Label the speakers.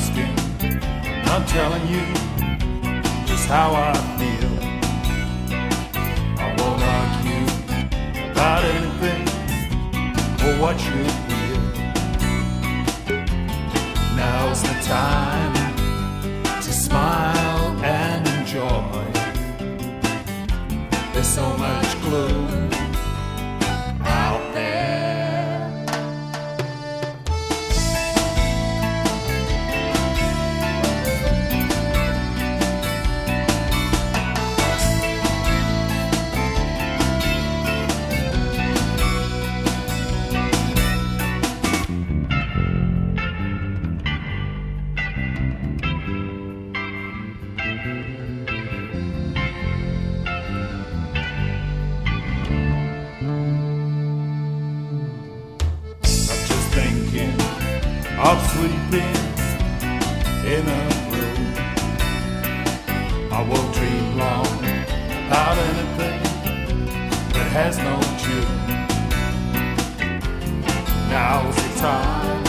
Speaker 1: asking, I'm telling you just how I feel. I won't argue about anything or what you feel. Now's the time to smile and enjoy. There's so much gloom out there. Of sleeping in a room. I won't dream long about anything that has no tune. Now's the time